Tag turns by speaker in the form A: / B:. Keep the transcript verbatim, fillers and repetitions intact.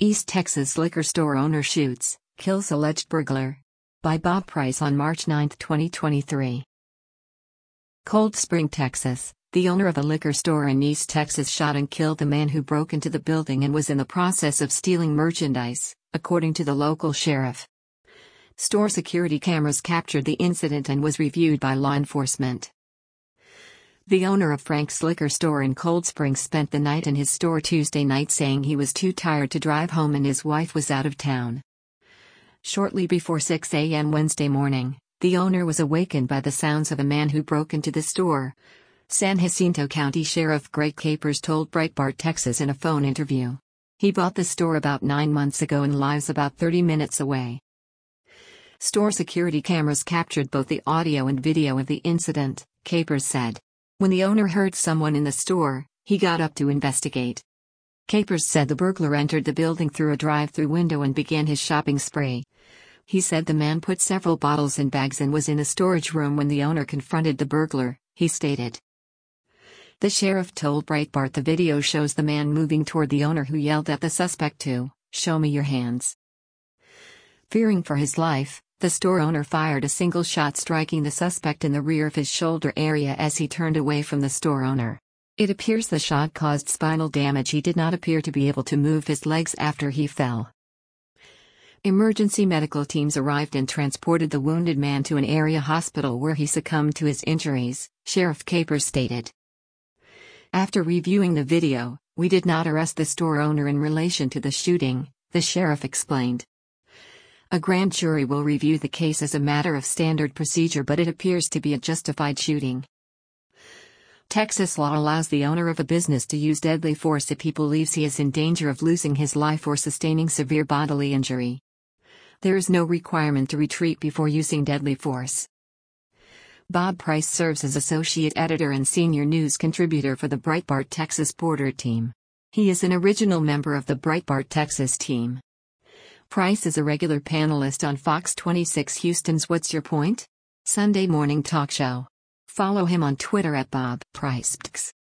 A: East Texas liquor store owner shoots, kills alleged burglar. By Bob Price on March ninth, twenty twenty-three. Cold Spring, Texas. The owner of a liquor store in East Texas shot and killed the man who broke into the building and was in the process of stealing merchandise, according to the local sheriff. Store security cameras captured the incident and was reviewed by law enforcement. The owner of Frank's Liquor Store in Cold Spring spent the night in his store Tuesday night, saying he was too tired to drive home and his wife was out of town. Shortly before six a m Wednesday morning, the owner was awakened by the sounds of a man who broke into the store. San Jacinto County Sheriff Greg Capers told Breitbart Texas in a phone interview. He bought the store about nine months ago and lives about thirty minutes away. Store security cameras captured both the audio and video of the incident, Capers said. When the owner heard someone in the store, he got up to investigate. Capers said the burglar entered the building through a drive-through window and began his shopping spree. He said the man put several bottles in bags and was in a storage room when the owner confronted the burglar, he stated. The sheriff told Breitbart the video shows the man moving toward the owner, who yelled at the suspect to, "Show me your hands." Fearing for his life, the store owner fired a single shot, striking the suspect in the rear of his shoulder area as he turned away from the store owner. It appears the shot caused spinal damage. He did not appear to be able to move his legs after he fell. Emergency medical teams arrived and transported the wounded man to an area hospital where he succumbed to his injuries, Sheriff Capers stated. After reviewing the video, we did not arrest the store owner in relation to the shooting, the sheriff explained. A grand jury will review the case as a matter of standard procedure, but it appears to be a justified shooting. Texas law allows the owner of a business to use deadly force if he believes he is in danger of losing his life or sustaining severe bodily injury. There is no requirement to retreat before using deadly force. Bob Price serves as associate editor and senior news contributor for the Breitbart Texas Border team. He is an original member of the Breitbart Texas team. Price is a regular panelist on Fox twenty-six Houston's What's Your Point? Sunday morning talk show. Follow him on Twitter at Bob Price.